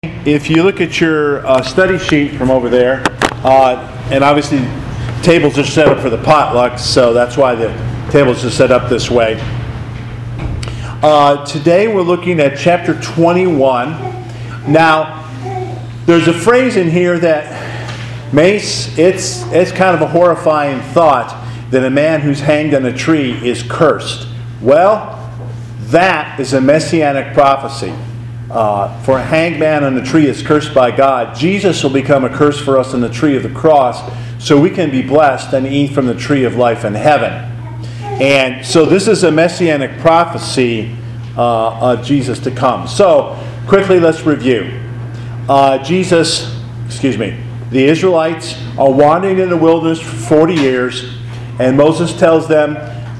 If you look at your study sheet from over there, and obviously tables are set up for the potluck, so that's why the tables are set up this way. Today we're looking at chapter 21. Now, there's a phrase in here that it's kind of a horrifying thought that a man who's hanged on a tree is cursed. Well, that is a messianic prophecy. For a hanged man on the tree is cursed by God. Jesus will become a curse for us on the tree of the cross so we can be blessed and eat from the tree of life in heaven. And so this is a messianic prophecy of Jesus to come. So quickly let's review. The Israelites are wandering in the wilderness for 40 years, and Moses tells them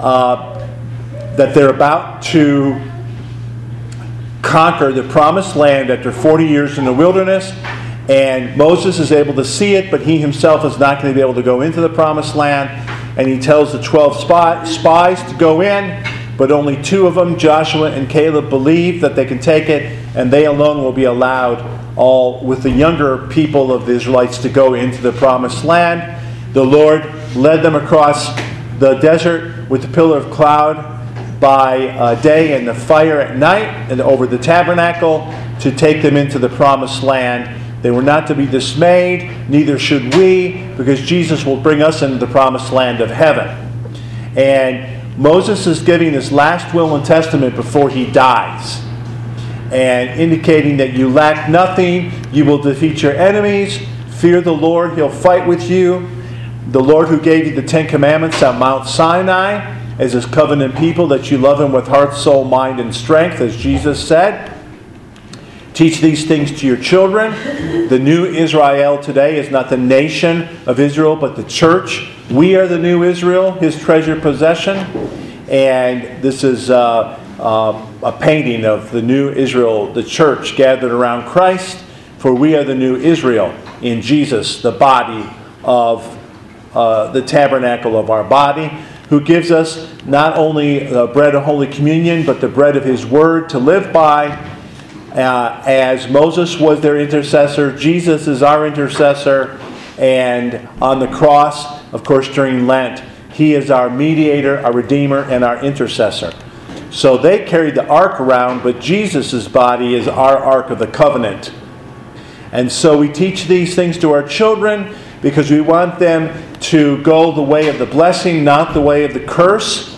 that they're about to conquer the promised land after 40 years in the wilderness, and Moses is able to see it, but he himself is not going to be able to go into the promised land, and he tells the 12 spies to go in, but only 2 of them, Joshua and Caleb, believe that they can take it, and they alone will be allowed, all with the younger people of the Israelites, to go into the promised land. The Lord led them across the desert with the pillar of cloud by day and the fire at night, and over the tabernacle to take them into the promised land. They were not to be dismayed, neither should we, because Jesus will bring us into the promised land of heaven. And Moses is giving his last will and testament before he dies, and indicating that you lack nothing, you will defeat your enemies, fear the Lord, he'll fight with you. The Lord who gave you the 10 Commandments on Mount Sinai as his covenant people, that you love him with heart, soul, mind, and strength, as Jesus said. Teach these things to your children. The new Israel today is not the nation of Israel, but the church. We are the new Israel, his treasured possession. And this is a painting of the new Israel, the church gathered around Christ. For we are the new Israel in Jesus, the body of the tabernacle of our body, who gives us not only the bread of Holy Communion, but the bread of his word to live by. As Moses was their intercessor, Jesus is our intercessor. And on the cross, of course, during Lent, he is our mediator, our redeemer, and our intercessor. So they carried the ark around, but Jesus' body is our ark of the covenant. And so we teach these things to our children because we want them to go the way of the blessing, not the way of the curse.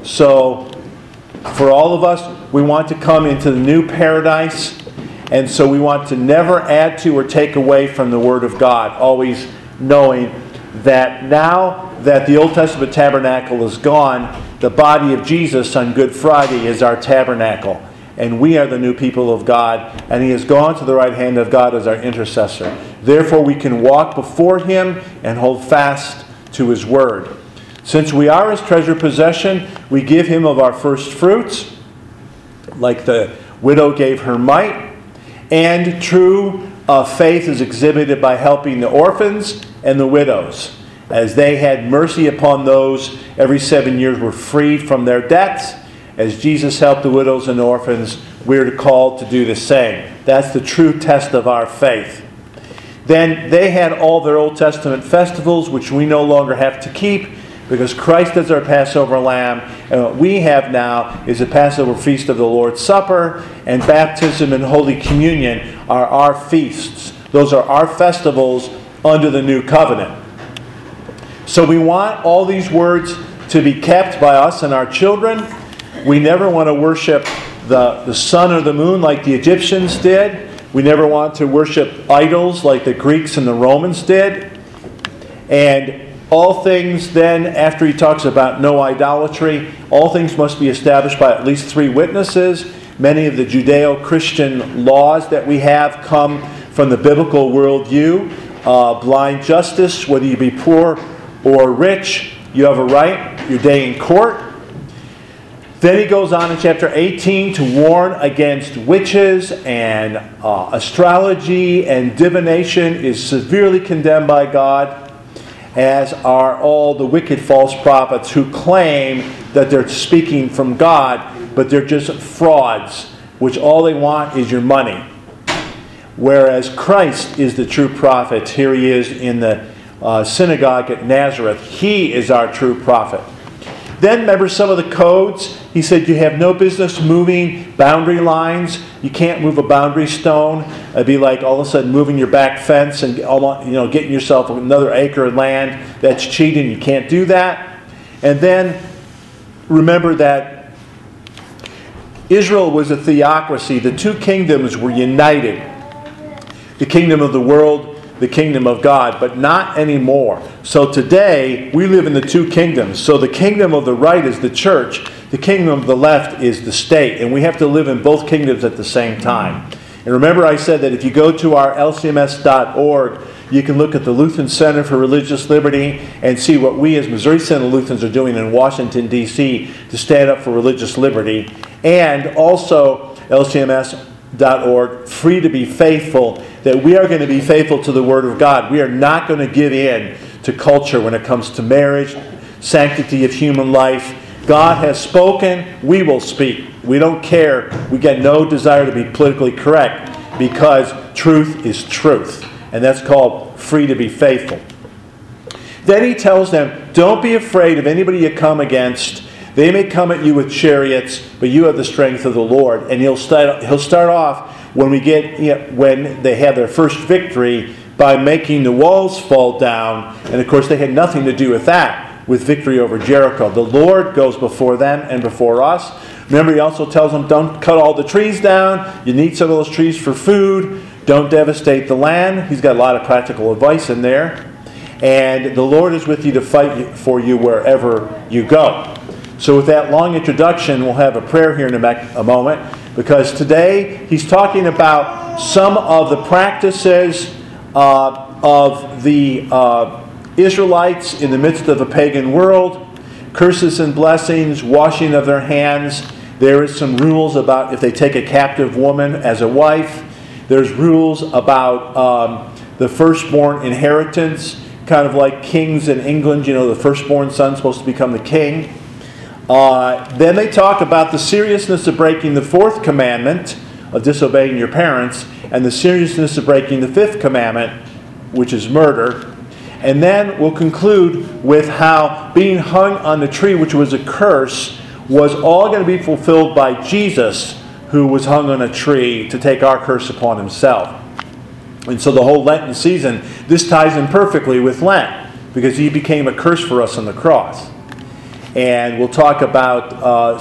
So for all of us, we want to come into the new paradise. And so we want to never add to or take away from the Word of God, always knowing that now that the Old Testament tabernacle is gone, the body of Jesus on Good Friday is our tabernacle. And we are the new people of God, and he has gone to the right hand of God as our intercessor. Therefore, we can walk before him and hold fast to his word. Since we are his treasured possession, we give him of our first fruits, like the widow gave her mite. And true faith is exhibited by helping the orphans and the widows, as they had mercy upon those every 7 years were freed from their debts. As Jesus helped the widows and orphans, we're called to do the same. That's the true test of our faith. Then they had all their Old Testament festivals, which we no longer have to keep, because Christ is our Passover lamb. And what we have now is the Passover feast of the Lord's Supper, and baptism and Holy Communion are our feasts. Those are our festivals under the new covenant. So we want all these words to be kept by us and our children. We never want to worship the sun or the moon like the Egyptians did. We never want to worship idols like the Greeks and the Romans did. And all things then, after he talks about no idolatry, all things must be established by at least 3 witnesses. Many of the Judeo-Christian laws that we have come from the biblical worldview. Blind justice, whether you be poor or rich, you have a right, your day in court. Then he goes on in chapter 18 to warn against witches, and astrology and divination is severely condemned by God, as are all the wicked false prophets who claim that they're speaking from God, but they're just frauds, which all they want is your money. whereas Christ is the true prophet. Here he is in the synagogue at Nazareth. He is our true prophet. Then remember some of the codes. He said you have no business moving boundary lines. You can't move a boundary stone. It'd be like all of a sudden moving your back fence and getting yourself another acre of land. That's cheating. You can't do that. And then remember that Israel was a theocracy. The two kingdoms were united. The kingdom of the world, the kingdom of God, but not anymore. So today, we live in the two kingdoms. So the kingdom of the right is the church. The kingdom of the left is the state. And we have to live in both kingdoms at the same time. And remember I said that if you go to our lcms.org, you can look at the Lutheran Center for Religious Liberty and see what we as Missouri Synod Lutherans are doing in Washington, D.C. to stand up for religious liberty. And also lcms.org, Free to be Faithful, that we are going to be faithful to the Word of God. We are not going to give in to culture when it comes to marriage, sanctity of human life. God has spoken, we will speak. We don't care. We get no desire to be politically correct because truth is truth. And that's called free to be faithful. Then he tells them, don't be afraid of anybody you come against. They may come at you with chariots, but you have the strength of the Lord. And he'll start off when they have their first victory by making the walls fall down. And of course they had nothing to do with that, with victory over Jericho. The Lord goes before them and before us. Remember, he also tells them, don't cut all the trees down. You need some of those trees for food. Don't devastate the land. He's got a lot of practical advice in there. And the Lord is with you to fight for you wherever you go. So with that long introduction, we'll have a prayer here in a moment, because today he's talking about some of the practices of the Israelites in the midst of a pagan world. Curses and blessings, washing of their hands. There is some rules about if they take a captive woman as a wife. There's rules about the firstborn inheritance, kind of like kings in England. The firstborn son's supposed to become the king. Then they talk about the seriousness of breaking the fourth commandment of disobeying your parents, and the seriousness of breaking the fifth commandment, which is murder. And then we'll conclude with how being hung on the tree, which was a curse, was all going to be fulfilled by Jesus, who was hung on a tree to take our curse upon himself. And so the whole Lenten season, this ties in perfectly with Lent, because he became a curse for us on the cross. And we'll talk about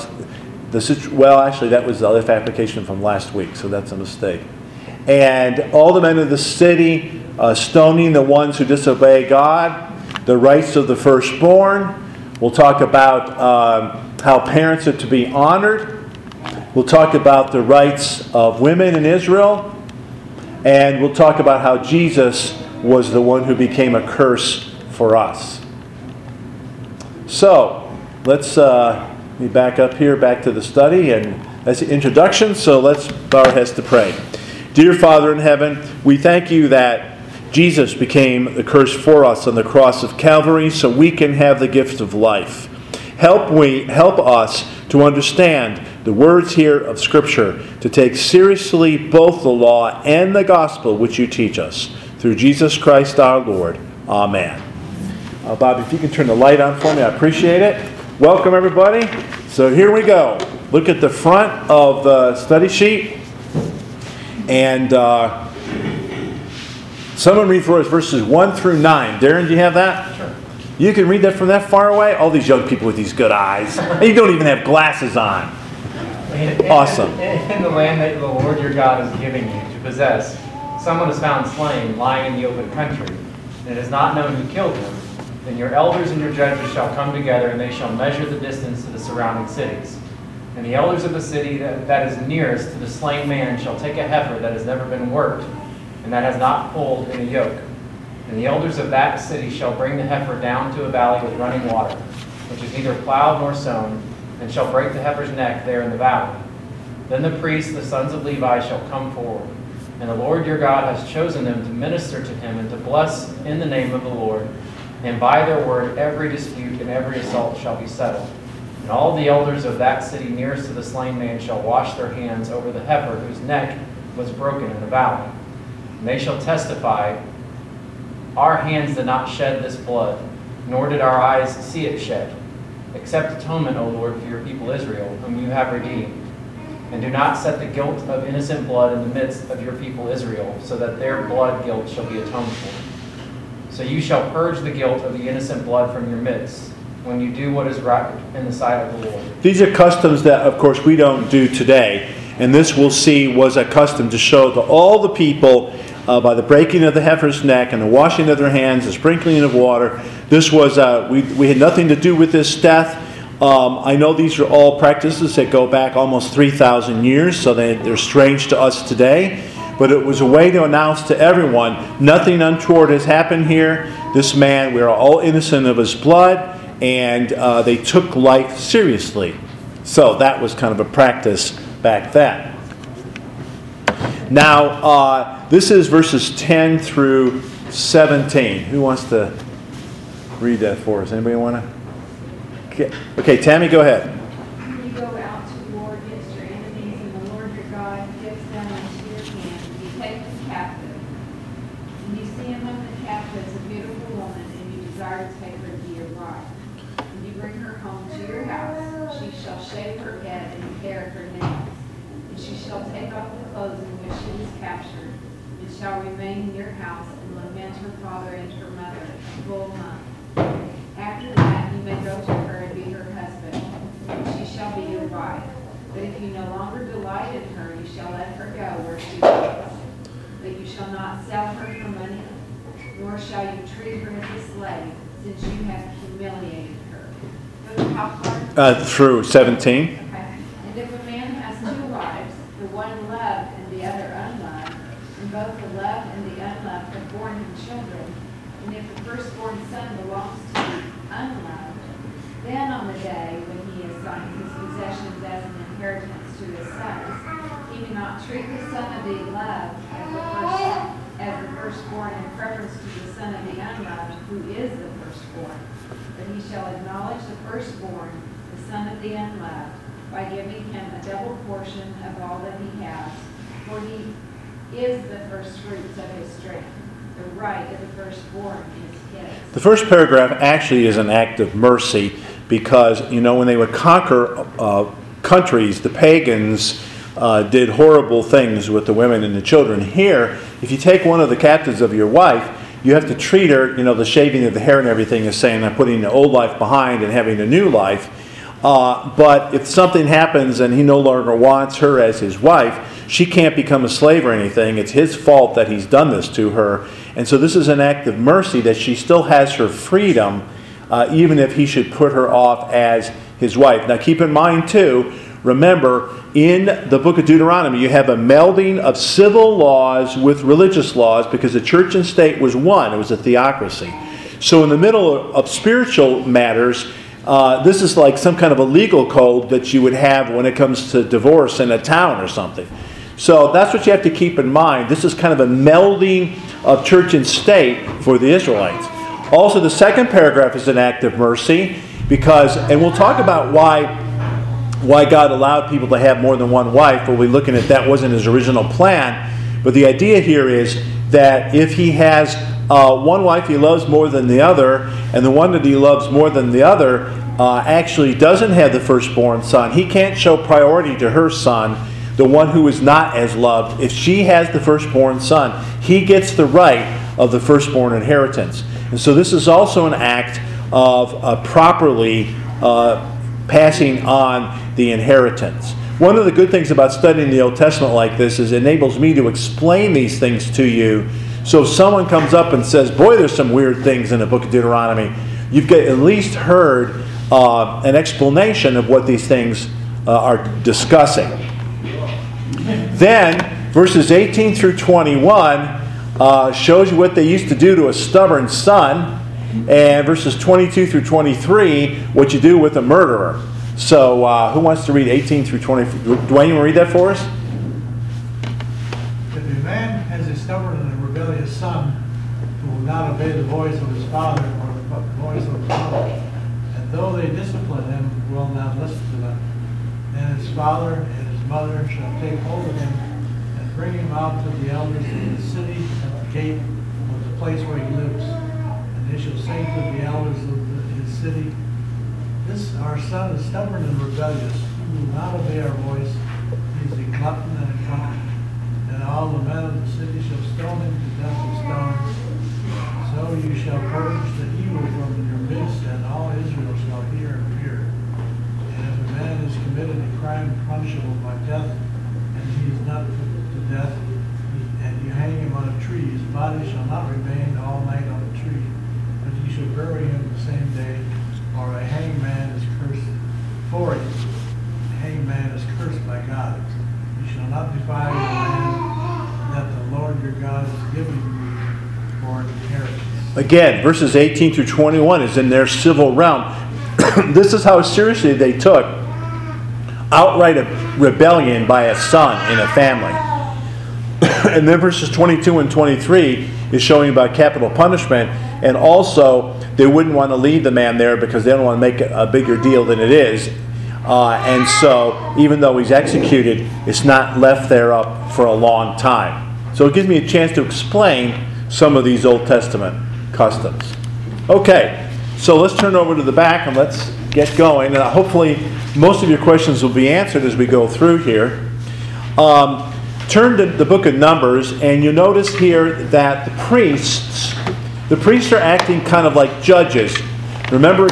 actually that was the other application from last week, so that's a mistake. And all the men of the city, stoning the ones who disobey God, the rights of the firstborn. We'll talk about how parents are to be honored. We'll talk about the rights of women in Israel. And we'll talk about how Jesus was the one who became a curse for us. So, let's be back up here, back to the study. And that's the introduction, so let's bow our heads to pray. Dear Father in heaven, we thank you that Jesus became the curse for us on the cross of Calvary so we can have the gift of life. Help us to understand the words here of Scripture, to take seriously both the law and the gospel which you teach us. Through Jesus Christ our Lord. Amen. Bob, if you can turn the light on for me, I appreciate it. Welcome, everybody. So here we go. Look at the front of the study sheet. And someone read for us verses 1 through 9. Darren, do you have that? Sure. You can read that from that far away? All these young people with these good eyes. And you don't even have glasses on. Awesome. In the land that the Lord your God is giving you to possess, someone is found slain, lying in the open country, and it is not known who killed him. Then your elders and your judges shall come together, and they shall measure the distance to the surrounding cities. And the elders of the city that is nearest to the slain man shall take a heifer that has never been worked, and that has not pulled in a yoke. And the elders of that city shall bring the heifer down to a valley with running water, which is neither plowed nor sown, and shall break the heifer's neck there in the valley. Then the priests, the sons of Levi, shall come forward. And the Lord your God has chosen them to minister to him and to bless in the name of the Lord. And by their word every dispute and every assault shall be settled. And all the elders of that city nearest to the slain man shall wash their hands over the heifer whose neck was broken in the valley. And they shall testify, our hands did not shed this blood, nor did our eyes see it shed. Accept atonement, O Lord, for your people Israel, whom you have redeemed. And do not set the guilt of innocent blood in the midst of your people Israel, so that their blood guilt shall be atoned for. So you shall purge the guilt of the innocent blood from your midst, when you do what is right in the sight of the Lord. These are customs that, of course, we don't do today. And this, we'll see, was a custom to show to all the people by the breaking of the heifer's neck and the washing of their hands, the sprinkling of water. This was, we had nothing to do with this death. I know these are all practices that go back almost 3,000 years, so they're strange to us today. But it was a way to announce to everyone, nothing untoward has happened here. This man, we are all innocent of his blood, and they took life seriously. So that was kind of a practice back then. Now, this is verses 10 through 17. Who wants to read that for us? Anybody want to? Okay, Tammy, go ahead. You go out to war against your enemies, and the Lord your God gives them into your hand. You take them captive. And you see among the captives a beautiful woman, and you desire to take her to be your wife. And you bring her home to your house. She shall shave her head and pare her nails. And she shall take off the clothes in which she was captured, and shall remain in your house and lament her father and her mother a full month. After that, you may go to her and be her husband, and she shall be your wife. But if you no longer delight in her, you shall let her go where she goes. But you shall not sell her for money, nor shall you treat her as a slave, since you have humiliated her. Go to how far? Through 17. Okay. And if a man has two wives, the one loved and the other unloved, and both the loved and the unloved have borne him children, and if the firstborn son belongs to the unloved, then on the day when he assigns his possessions as an inheritance to his sons, he may not treat the son of the loved as the firstborn in preference to the son of the unloved, who is the firstborn. But he shall acknowledge the firstborn, the son of the unloved, by giving him a double portion of all that he has, for he is the first fruits of his strength. The right of the firstborn is his. The first paragraph actually is an act of mercy because, when they would conquer countries, the pagans did horrible things with the women and the children. Here, if you take one of the captives of your wife, you have to treat her, the shaving of the hair and everything is saying I'm putting the old life behind and having a new life. But if something happens and he no longer wants her as his wife, she can't become a slave or anything. It's his fault that he's done this to her. And so this is an act of mercy that she still has her freedom, even if he should put her off as his wife. Now keep in mind too, remember, in the book of Deuteronomy, you have a melding of civil laws with religious laws because the church and state was one. It was a theocracy. So in the middle of spiritual matters, this is like some kind of a legal code that you would have when it comes to divorce in a town or something. So that's what you have to keep in mind. This is kind of a melding of church and state for the Israelites. Also, the second paragraph is an act of mercy because, and we'll talk about why God allowed people to have more than one wife. We'll be looking at that wasn't his original plan. But the idea here is that if he has one wife he loves more than the other, and the one that he loves more than the other actually doesn't have the firstborn son, he can't show priority to her son, the one who is not as loved. If she has the firstborn son, he gets the right of the firstborn inheritance. And so this is also an act of properly passing on the inheritance. One of the good things about studying the Old Testament like this is it enables me to explain these things to you. So if someone comes up and says, boy, there's some weird things in the book of Deuteronomy, you've at least heard an explanation of what these things are discussing. Then, verses 18 through 21 shows you what they used to do to a stubborn son. And verses 22 through 23, what you do with a murderer. So, who wants to read 18 through 23? Dwayne, you want to read that for us? If a man has a stubborn and rebellious son who will not obey the voice of his father or the voice of his mother, and though they discipline him, will not listen to them, then his father and his mother shall take hold of him and bring him out to the elders of the city at the gate of the place where he lives. And they shall say to the elders of his city, This our son is stubborn and rebellious. He will not obey our voice. He is a glutton and a drunkard. And all the men of the city shall stone him to death with stones. So you shall purge the evil from your midst, and all Israel shall hear and fear. And if a man has committed a crime punishable by death, and he is not put to death, and you hang him on a tree, his body shall not remain all night on the tree, but you shall bury him the same day, or a hangman is cursed for it. A hangman is cursed by God. You shall not defile the land that the Lord your God is giving you for an inheritance. Again, verses 18 through 21 is in their civil realm. This is how seriously they took outright rebellion by a son in a family. And then verses 22 and 23 is showing about capital punishment, and also they wouldn't want to leave the man there because they don't want to make it a bigger deal than it is. And so even though he's executed, it's not left there up for a long time. So it gives me a chance to explain some of these Old Testament customs. Okay, so let's turn over to the back and let's get going. And hopefully most of your questions will be answered as we go through here. Turn to the book of Numbers, and you'll notice here that the priests are acting kind of like judges. Remember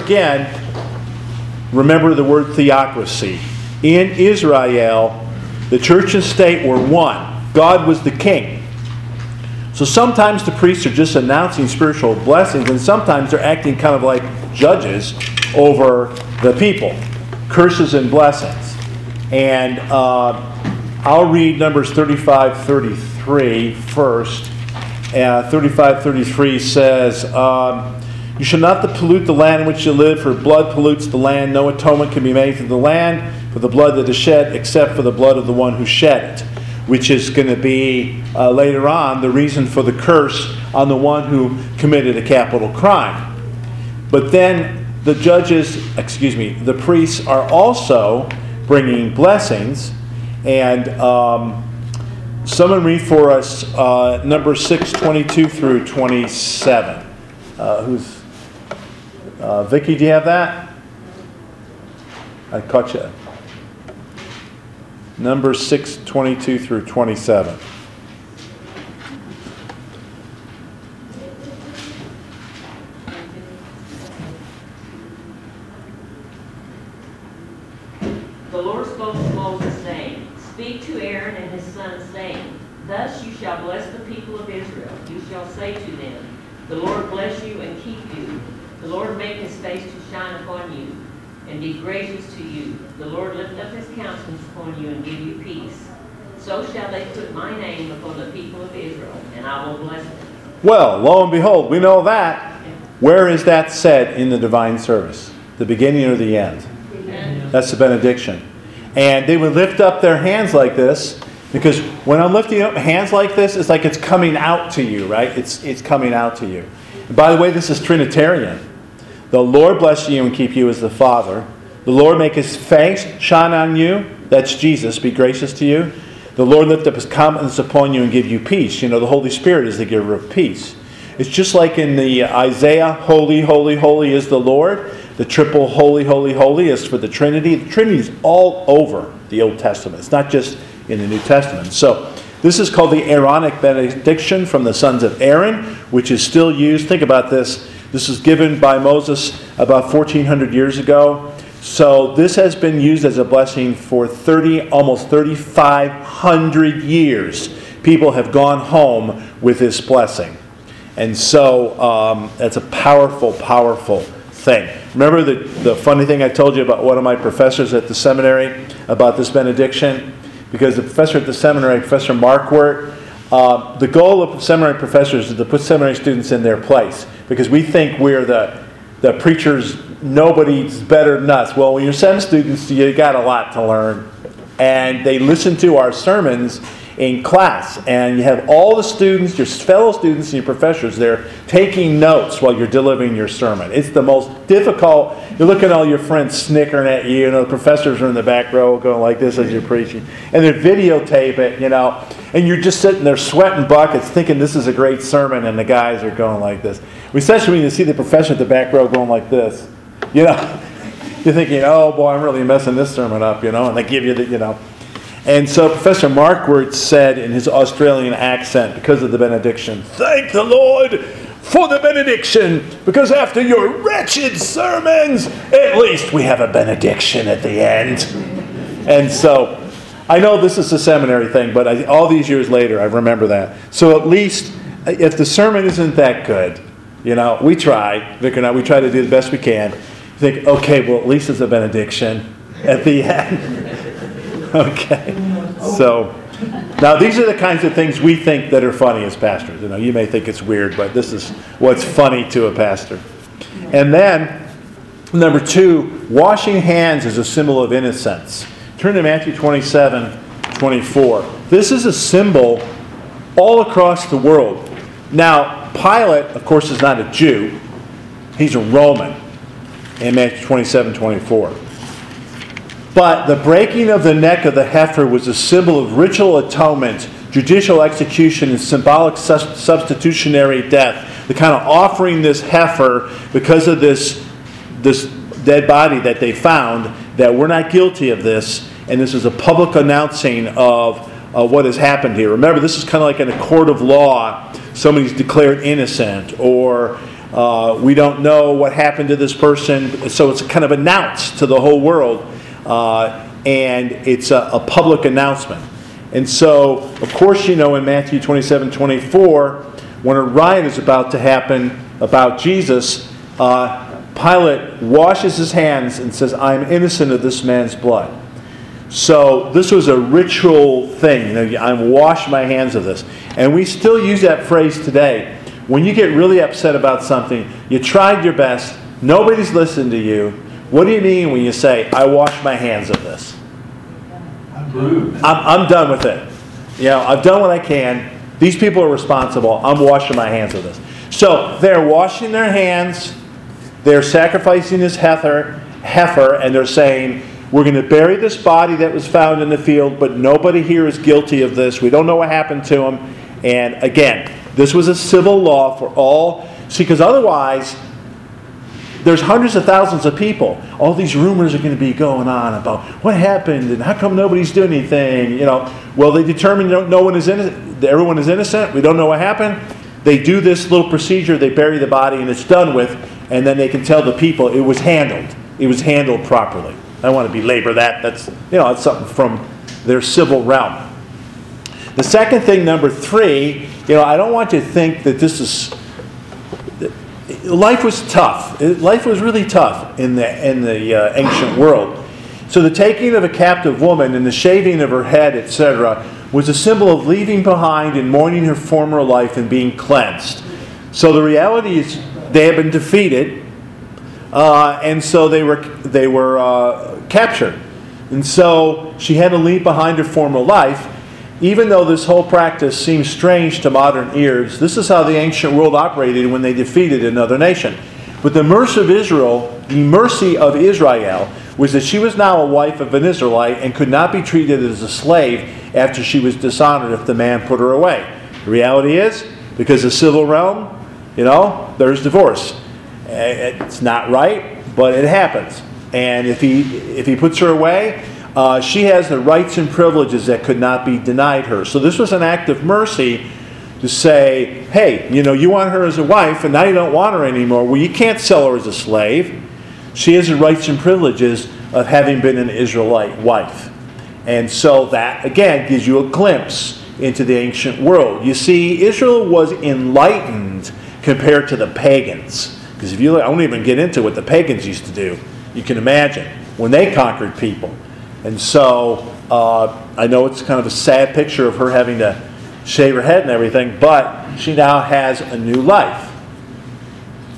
the word theocracy. In Israel, the church and state were one. God was the king. So sometimes the priests are just announcing spiritual blessings, and sometimes they're acting kind of like judges over the people. Curses and blessings. And I'll read Numbers 35:33 first. 35:33 says, You shall not pollute the land in which you live, for blood pollutes the land. No atonement can be made for the land for the blood that is shed, except for the blood of the one who shed it, which is going to be later on the reason for the curse on the one who committed a capital crime. But then the priests are also bringing blessings. And someone read for us Numbers 6:22 through 27. Vicky, do you have that? I caught you. Numbers 6:22 through 27. The Lord spoke to Moses, saying, Speak to Aaron and his sons, saying, Thus you shall bless the people of Israel. You shall say to them, The Lord bless you and keep you. The Lord make his face to shine upon you and be gracious to you. The Lord lift up his countenance upon you and give you peace. So shall they put my name upon the people of Israel, and I will bless them. Well, lo and behold, we know that. Where is that said in the divine service? The beginning or the end? Amen. That's the benediction. And they would lift up their hands like this, because when I'm lifting up hands like this, it's like it's coming out to you, right? It's coming out to you. And by the way, this is Trinitarian. The Lord bless you and keep you as the Father. The Lord make his face shine on you. That's Jesus. Be gracious to you. The Lord lift up his countenance upon you and give you peace. You know, the Holy Spirit is the giver of peace. It's just like in the Isaiah, holy, holy, holy is the Lord. The triple holy, holy, holy is for the Trinity. The Trinity is all over the Old Testament. It's not just in the New Testament. So this is called the Aaronic benediction from the sons of Aaron, which is still used. Think about this. This was given by Moses about 1,400 years ago. So this has been used as a blessing for almost 3,500 years. People have gone home with this blessing. And so that's a powerful, powerful thing. Remember the funny thing I told you about one of my professors at the seminary about this benediction? Because the professor at the seminary, Professor Mark Wirt, the goal of seminary professors is to put seminary students in their place. Because we think we're the preachers, nobody's better than us. Well, when you're sem students, you got a lot to learn. And they listen to our sermons, in class, and you have all the students, your fellow students and your professors there taking notes while you're delivering your sermon. It's the most difficult. You look at all your friends snickering at you, the professors are in the back row going like this as you're preaching, and they videotape it, and you're just sitting there sweating buckets thinking this is a great sermon, and the guys are going like this. Especially when you see the professor at the back row going like this, you're thinking, oh boy, I'm really messing this sermon up, and they give you the, And so Professor Markworth said in his Australian accent, because of the benediction, "Thank the Lord for the benediction, because after your wretched sermons, at least we have a benediction at the end." And so, I know this is a seminary thing, but all these years later, I remember that. So at least, if the sermon isn't that good, we try, Vic and I, we try to do the best we can. Think, okay, well, at least it's a benediction at the end. Okay. So, now these are the kinds of things we think that are funny as pastors. You may think it's weird, but this is what's funny to a pastor. And then, number 2, washing hands is a symbol of innocence. Turn to Matthew 27:24. This is a symbol all across the world. Now, Pilate, of course, is not a Jew. He's a Roman in Matthew 27:24. But the breaking of the neck of the heifer was a symbol of ritual atonement, judicial execution, and symbolic substitutionary death. The kind of offering this heifer because of this dead body that they found, that we're not guilty of this, and this is a public announcing of what has happened here. Remember, this is kind of like in a court of law. Somebody's declared innocent, or we don't know what happened to this person, so it's kind of announced to the whole world. And it's a public announcement. And so, of course, in Matthew 27:24, when a riot is about to happen about Jesus, Pilate washes his hands and says, "I'm innocent of this man's blood." So this was a ritual thing. I'm wash my hands of this. And we still use that phrase today. When you get really upset about something, you tried your best, nobody's listened to you. What do you mean when you say, "I wash my hands of this"? I'm done with it. I've done what I can. These people are responsible. I'm washing my hands of this. So they're washing their hands. They're sacrificing this heifer, and they're saying, we're going to bury this body that was found in the field, but nobody here is guilty of this. We don't know what happened to him. And again, this was a civil law for all. See, because otherwise, there's hundreds of thousands of people. All these rumors are going to be going on about what happened and how come nobody's doing anything. Well, they determine no one is innocent. Everyone is innocent. We don't know what happened. They do this little procedure. They bury the body, and it's done with. And then they can tell the people it was handled. It was handled properly. I don't want to belabor that. That's it's something from their civil realm. The second thing, number 3, I don't want you to think that this is. Life was tough. Life was really tough in the ancient world. So the taking of a captive woman and the shaving of her head, etc., was a symbol of leaving behind and mourning her former life and being cleansed. So the reality is they had been defeated, and so they were captured. And so she had to leave behind her former life. Even though this whole practice seems strange to modern ears, this is how the ancient world operated when they defeated another nation. But the mercy of Israel was that she was now a wife of an Israelite and could not be treated as a slave after she was dishonored if the man put her away. The reality is, because of civil realm, there's divorce. It's not right, but it happens. And if he puts her away, she has the rights and privileges that could not be denied her. So this was an act of mercy to say, hey, you want her as a wife, and now you don't want her anymore. Well, you can't sell her as a slave. She has the rights and privileges of having been an Israelite wife. And so that, again, gives you a glimpse into the ancient world. You see, Israel was enlightened compared to the pagans. Because I won't even get into what the pagans used to do. You can imagine when they conquered people. And so I know it's kind of a sad picture of her having to shave her head and everything, but she now has a new life.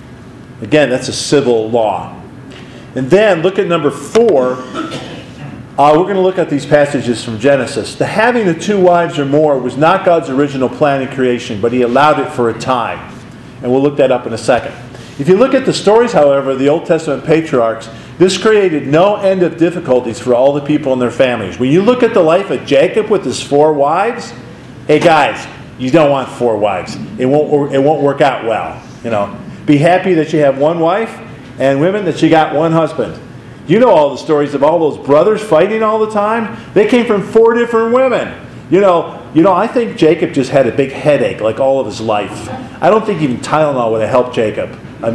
Again, that's a civil law. And then look at number 4. We're going to look at these passages from Genesis. The having of 2 wives or more was not God's original plan in creation, but he allowed it for a time. And we'll look that up in a second. If you look at the stories, however, of the Old Testament patriarchs, this created no end of difficulties for all the people and their families. When you look at the life of Jacob with his 4 wives, hey guys, you don't want 4 wives. It won't work out well. Be happy that you have 1 wife, and women that you got 1 husband. You know all the stories of all those brothers fighting all the time. They came from 4 different women. I think Jacob just had a big headache like all of his life. I don't think even Tylenol would have helped Jacob.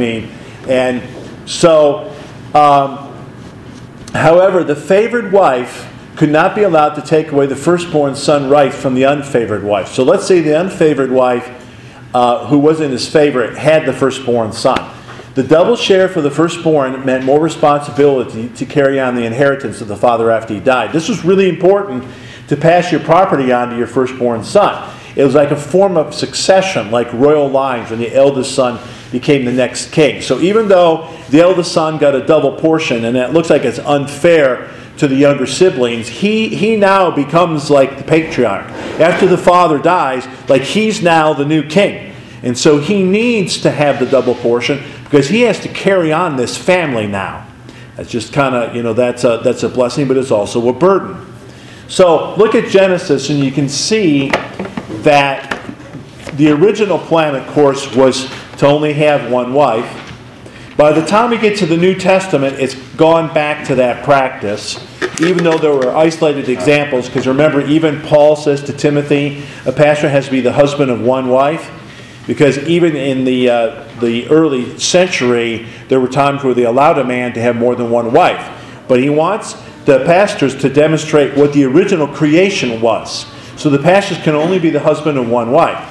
However, the favored wife could not be allowed to take away the firstborn son rights from the unfavored wife. So let's say the unfavored wife, who wasn't his favorite, had the firstborn son. The double share for the firstborn meant more responsibility to carry on the inheritance of the father after he died. This was really important to pass your property on to your firstborn son. It was like a form of succession, like royal lines when the eldest son became the next king. So even though the eldest son got a double portion, and it looks like it's unfair to the younger siblings, he now becomes like the patriarch. After the father dies, like he's now the new king. And so he needs to have the double portion because he has to carry on this family now. That's just kind of, that's a blessing, but it's also a burden. So look at Genesis and you can see that the original plan, of course, was to only have 1 wife. By the time we get to the New Testament, it's gone back to that practice, even though there were isolated examples. Because remember, even Paul says to Timothy, a pastor has to be the husband of 1 wife. Because even in the early century, there were times where they allowed a man to have more than 1 wife. But he wants the pastors to demonstrate what the original creation was. So the pastors can only be the husband of 1 wife.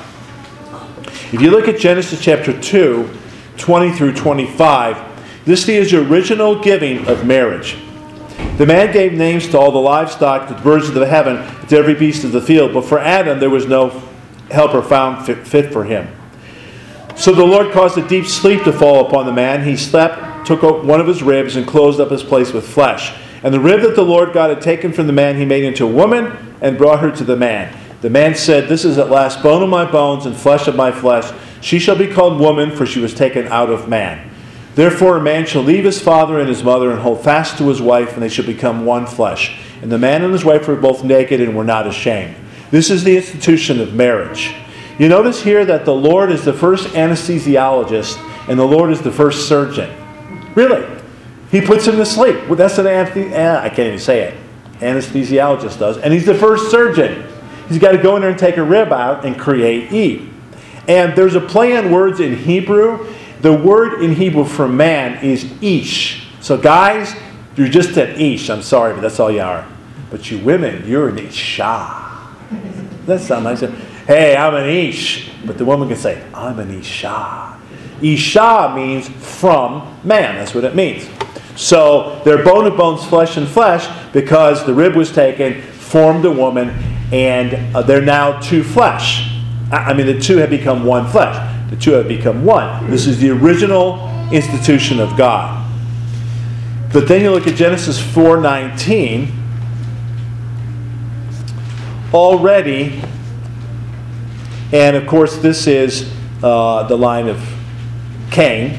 If you look at Genesis chapter 2, 20 through 25, this is the original giving of marriage. The man gave names to all the livestock, to the birds of the heaven, to every beast of the field. But for Adam there was no helper found fit for him. So the Lord caused a deep sleep to fall upon the man. He slept, took one of his ribs, and closed up his place with flesh. And the rib that the Lord God had taken from the man, he made into a woman and brought her to the man. The man said, "This is at last bone of my bones and flesh of my flesh. She shall be called woman, for she was taken out of man. Therefore a man shall leave his father and his mother and hold fast to his wife, and they shall become 1 flesh. And the man and his wife were both naked and were not ashamed." This is the institution of marriage. You notice here that the Lord is the first anesthesiologist and the Lord is the first surgeon. Really. He puts him to sleep. Well, that's an I can't even say it. Anesthesiologist does. And he's the first surgeon. He's got to go in there and take a rib out and create Eve. And there's a play on words in Hebrew. The word in Hebrew for man is ish. So guys, you're just an ish. I'm sorry, but that's all you are. But you women, you're an isha. That sounds nice. Hey, I'm an ish. But the woman can say, I'm an isha. Isha means from man. That's what it means. So they're bone of bones, flesh and flesh, because the rib was taken, formed a woman, and they're now 2 flesh. The 2 have become 1 flesh. The 2 have become 1. This is the original institution of God. But then you look at Genesis 4:19. Already, and of course this is the line of Cain,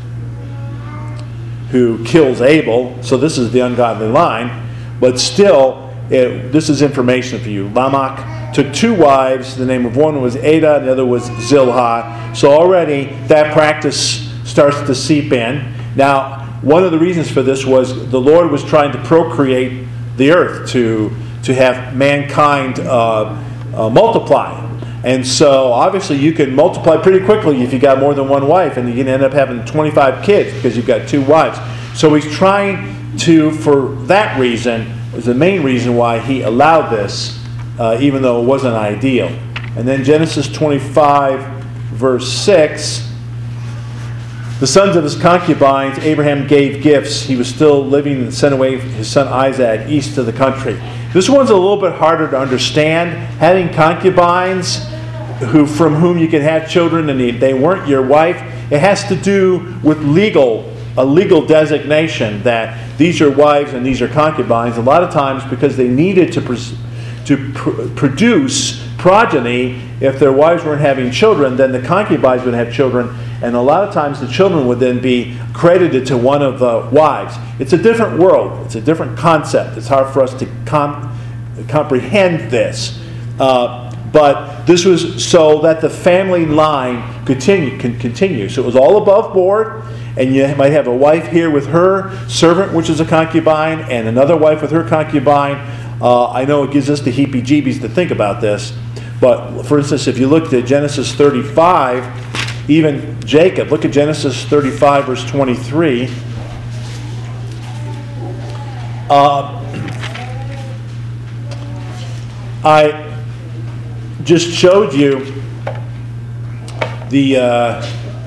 who kills Abel. So this is the ungodly line. But still, this is information for you. Lamech took 2 wives. The name of one was Ada, and the other was Zillah. So already that practice starts to seep in. Now, one of the reasons for this was the Lord was trying to procreate the earth, to have mankind multiply. And so obviously you can multiply pretty quickly if you got more than 1 wife, and you can end up having 25 kids because you've got 2 wives. So he's trying to, for that reason, was the main reason why he allowed this, even though it wasn't ideal. And then Genesis 25, verse 6, the sons of his concubines, Abraham gave gifts. He was still living and sent away his son Isaac east of the country. This one's a little bit harder to understand. Having concubines from whom you can have children and they weren't your wife, it has to do with legal a legal designation that these are wives and these are concubines, a lot of times because they needed to produce progeny. If their wives weren't having children, then the concubines would have children, and a lot of times the children would then be credited to one of the wives. It's a different world. It's a different concept. It's hard for us to comprehend this. But this was so that the family line could continue. So it was all above board, and you might have a wife here with her servant, which is a concubine, and another wife with her concubine. I know it gives us the heebie-jeebies to think about this, but for instance, if you looked at Genesis 35, even Jacob, look at Genesis 35, verse 23. I just showed you the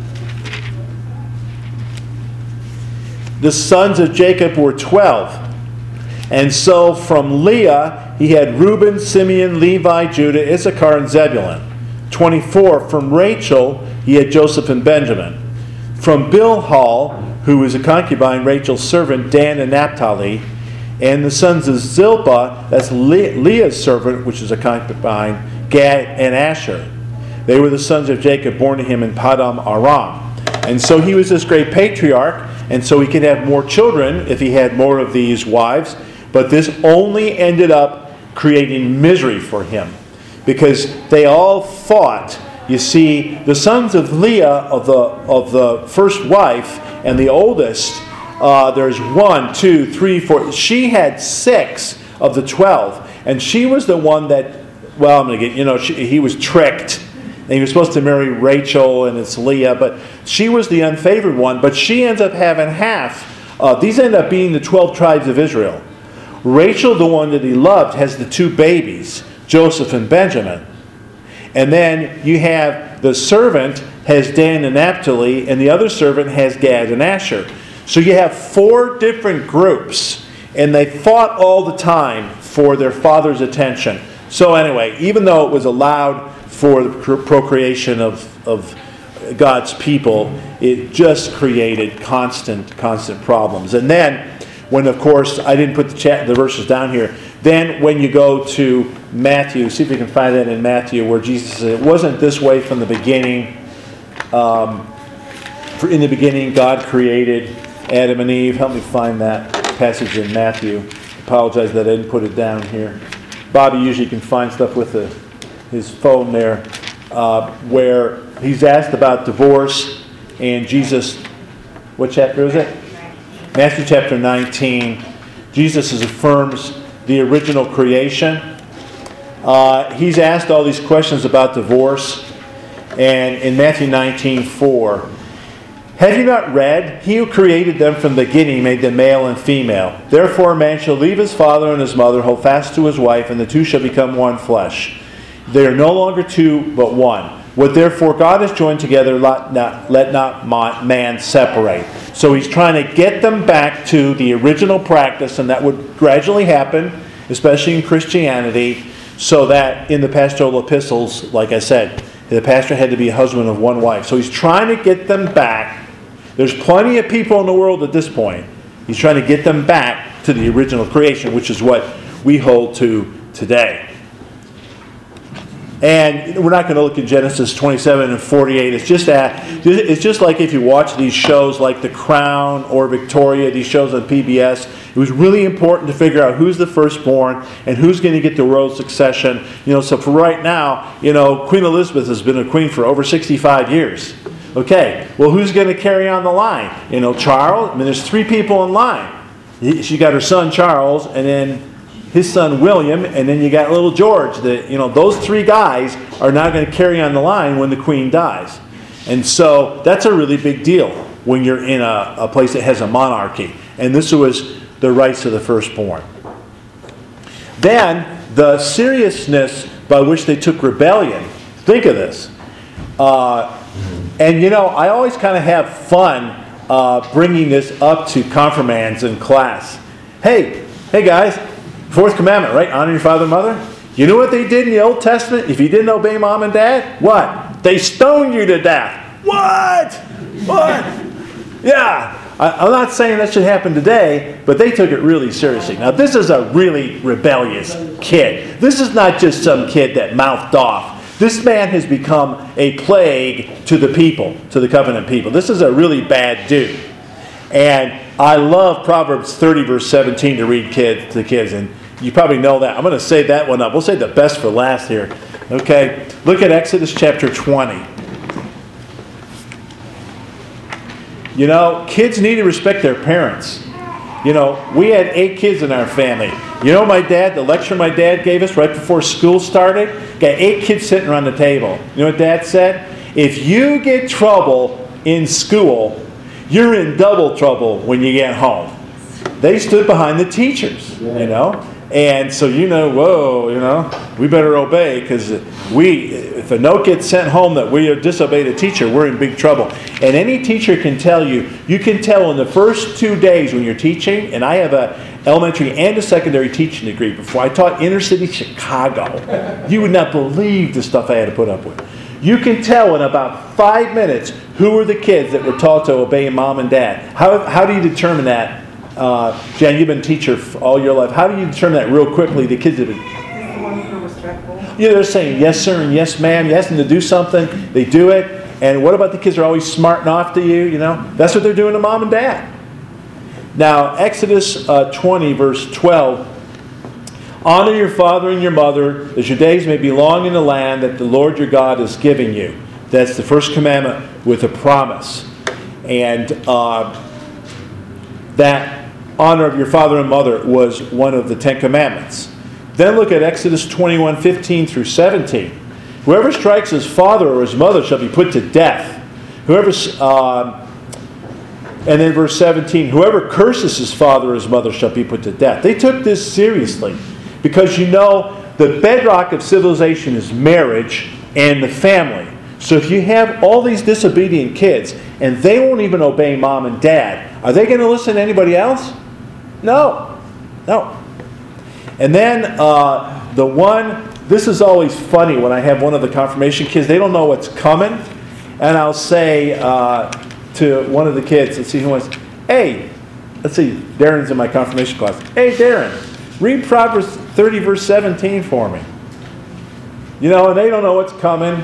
sons of Jacob were 12. And so from Leah, he had Reuben, Simeon, Levi, Judah, Issachar, and Zebulun. 24. From Rachel, he had Joseph and Benjamin. From Bilhah, who was a concubine, Rachel's servant, Dan and Naphtali. And the sons of Zilpah, that's Leah's servant, which is a concubine, Gad and Asher. They were the sons of Jacob, born to him in Padam Aram. And so he was this great patriarch, and so he could have more children if he had more of these wives. But this only ended up creating misery for him, because they all fought. You see, the sons of Leah, of the first wife and the oldest, there's 1, 2, 3, 4. She had 6 of the 12, and she was the one that, well, I'm going to get, he was tricked. And he was supposed to marry Rachel, and it's Leah, but she was the unfavored one. But she ends up having half. These end up being the 12 tribes of Israel. Rachel, the one that he loved, has the 2 babies, Joseph and Benjamin. And then you have the servant has Dan and Naphtali, and the other servant has Gad and Asher. So you have 4 different groups, and they fought all the time for their father's attention. So anyway, even though it was allowed for the procreation of God's people, it just created constant problems. And then, when of course, I didn't put the verses down here, then when you go to Matthew, see if you can find that in Matthew, where Jesus said, it wasn't this way from the beginning. For in the beginning, God created Adam and Eve. Help me find that passage in Matthew. I apologize that I didn't put it down here. Bobby usually can find stuff with his phone there, where he's asked about divorce, and Jesus, what chapter is it? Matthew chapter 19. Jesus affirms the original creation. He's asked all these questions about divorce, and in Matthew 19:4, have you not read, he who created them from the beginning made them male and female. Therefore a man shall leave his father and his mother, hold fast to his wife, and the two shall become one flesh. They are no longer 2, but 1. What therefore God has joined together, let not man separate. So he's trying to get them back to the original practice, and that would gradually happen, especially in Christianity, so that in the pastoral epistles, like I said, the pastor had to be a husband of 1 wife. So he's trying to get them back. There's plenty of people in the world at this point. He's trying to get them back to the original creation, which is what we hold to today. And we're not going to look at Genesis 27 and 48. It's just like if you watch these shows like The Crown or Victoria, these shows on PBS. It was really important to figure out who's the firstborn and who's going to get the royal succession. So for right now, Queen Elizabeth has been a queen for over 65 years. Okay, well, who's going to carry on the line? Charles. There's 3 people in line. She got her son Charles, and then his son William, and then you got little George. Those 3 guys are now going to carry on the line when the queen dies. And so that's a really big deal when you're in a place that has a monarchy. And this was the rights of the firstborn. Then, the seriousness by which they took rebellion. Think of this. I always kind of have fun bringing this up to confirmands in class. Hey guys, 4th commandment, right? Honor your father and mother. You know what they did in the Old Testament? If you didn't obey mom and dad, what? They stoned you to death. What? Yeah. I'm not saying that should happen today, but they took it really seriously. Now, this is a really rebellious kid. This is not just some kid that mouthed off. This man has become a plague to the people, to the covenant people. This is a really bad dude. And I love Proverbs 30, verse 17 to read to the kids. And you probably know that. I'm going to save that one up. We'll save the best for last here. Okay? Look at Exodus chapter 20. You know, kids need to respect their parents. You know, we had 8 kids in our family. You know the lecture my dad gave us right before school started? Got 8 kids sitting around the table. You know what Dad said? If you get trouble in school, you're in double trouble when you get home. They stood behind the teachers, you know. And so, we better obey, because if a note gets sent home that we disobeyed a teacher, we're in big trouble. And any teacher can tell you can tell in the first 2 days when you're teaching, and I have an elementary and a secondary teaching degree. Before I taught inner city Chicago, you would not believe the stuff I had to put up with. You can tell in about 5 minutes who were the kids that were taught to obey mom and dad. How do you determine that? Jen, you've been a teacher all your life. How do you determine that real quickly? The kids have been... Is the ones who are respectful? Yeah, they're saying yes, sir, and yes, ma'am. You ask them to do something, they do it. And what about the kids who are always smarting off to you? You know, that's what they're doing to mom and dad. Now, Exodus 20, verse 12. Honor your father and your mother, that your days may be long in the land that the Lord your God is giving you. That's the first commandment with a promise. And that honor of your father and mother was one of the 10 commandments. Then look at Exodus 21, 15 through 17. Whoever strikes his father or his mother shall be put to death. And then verse 17, whoever curses his father or his mother shall be put to death. They took this seriously because the bedrock of civilization is marriage and the family. So if you have all these disobedient kids and they won't even obey mom and dad, are they going to listen to anybody else? No. And then this is always funny when I have one of the confirmation kids, they don't know what's coming. And I'll say to one of the kids, let's see who wants, Darren's in my confirmation class. Hey, Darren, read Proverbs 30, verse 17 for me. You know, and they don't know what's coming.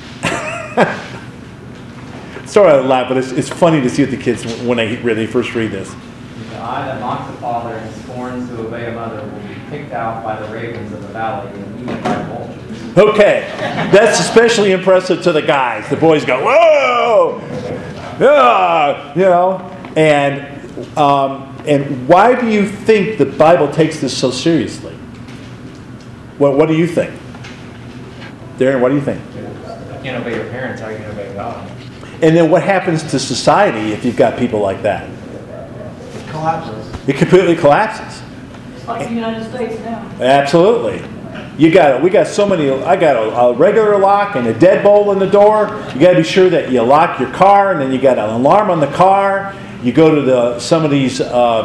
Sorry I laugh, but it's funny to see what the kids, when they first read this. The eye that mocks a father and scorns to obey a mother will be picked out by the ravens of the valley and eaten by vultures. Okay, that's especially impressive to the guys. The boys go, whoa! Yeah! You know, and why do you think the Bible takes this so seriously? Well, what do you think? Darren, what do you think? If you can't obey your parents, how are you going to obey God? And then what happens to society if you've got people like that? It collapses. It completely collapses. It's like the United States now. Absolutely. We got so many. I got a regular lock and a deadbolt in the door. You got to be sure that you lock your car, and then you got an alarm on the car. You go to some of these